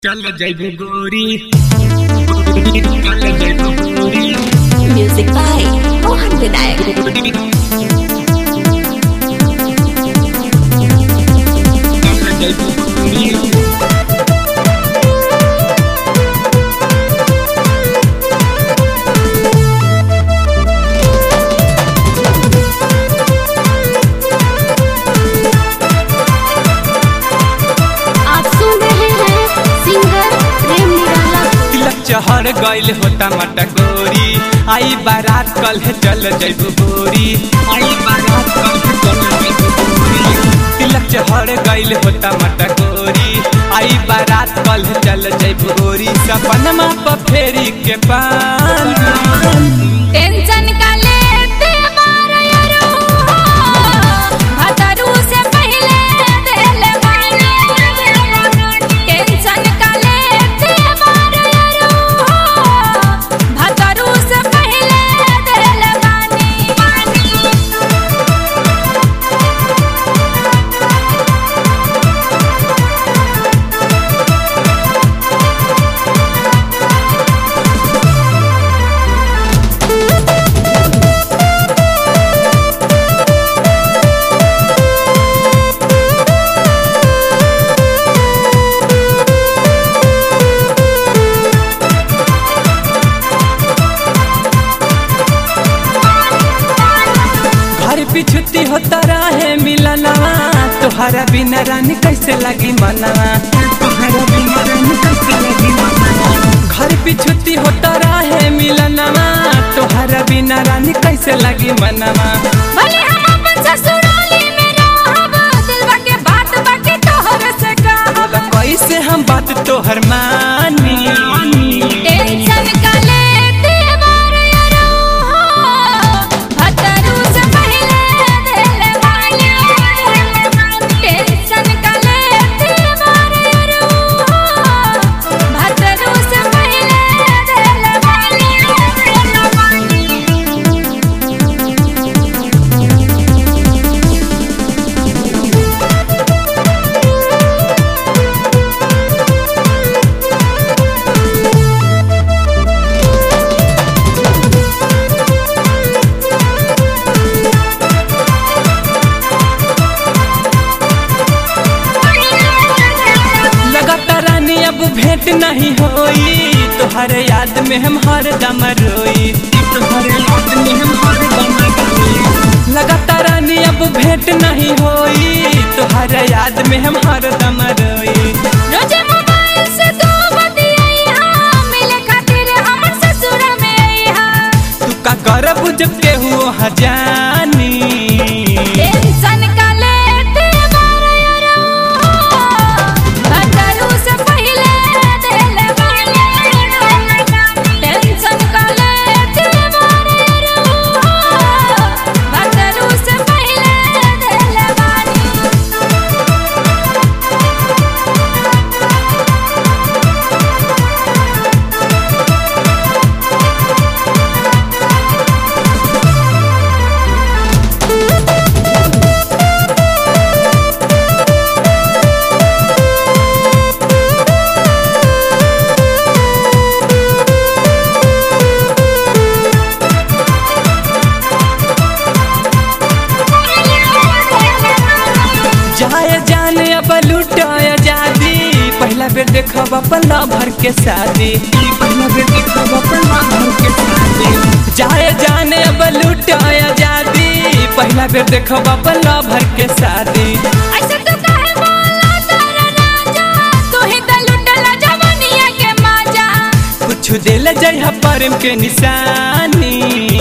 चल जइबू गोरी चल जइबू गोरी Music by Mohan Vinayak. चल जइबू गोरी चहर गइल होता मटा गोरी आई बारात कल है चल जइबू गोरी आई बारात कल चल जइबू गोरी तिलक चहर गइल होता मटा गोरी आई बारात कल है चल जइबू गोरी सपनमा प फेरी के पान टेंशन का लेते मार यारो भतरू से पहले दिल माने टेंशन का लेते मार यारो भतरू से पहले दिल माने घर पिछुती होता रहे मिलनवा तोहरा बिना रानी कैसे लगी मनवा तोहरा बिना रानी कैसे लगी मनवा घर पिछुती होता रहे मिलनवा तोहरा बिना रानी कैसे लगी मनवा भले हम अपन ससुराली में रहब दिलवा के बात बाकी तोहर से कहब कैसे हम बात तोहर मानी टेंशन का लेते मार यारो भतरू से पहले दिल माने टेंशन का लेते मार यारो भतरू से पहले दिल लगातार रानी अब भेंट नहीं होई तोहरे याद में हम हरदम रोई तोहरे याद में हम हरदम रोई लगातार रानी अब भेंट नहीं होई तोहरे याद में हम हरदम रोई रोजे मोबाइल से तू बतियाइहा मिले खातिर हमर ससुर में आइहा तू का करब जब केहू जानी टेंशन का लेते मार यारो भतरू से पहले दिल माने टेंशन का लेते मार यारो भतरू से पहले दिल माने जाए जाने अब लुटाया जादी पहला बेर देखब अपन भर के शादी पहला बेर देखब अपन घर के साथे जाए जाने अब लुटाया जादी पहला बेर देखब अपन भर के शादी ऐसे तो काहे बोला तारा राजा तू ही त लुटला जवानिया के मजा कुछ दिल जय प्रेम के निशानी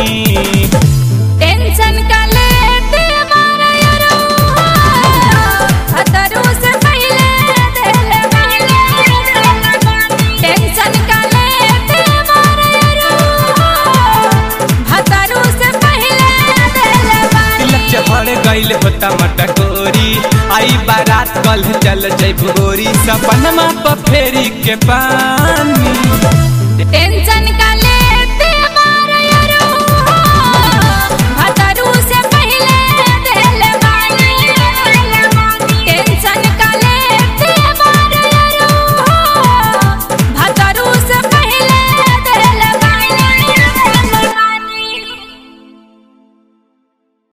टेंशन का लेते मार यारो भतरू से पहले दिल माने टेंशन का लेते मार यारो भतरू से पहले दिल तिलक चहर गइल होता मटा गोरी आई बारात कल चल जइबू गोरी सपनमा प फेरी के पान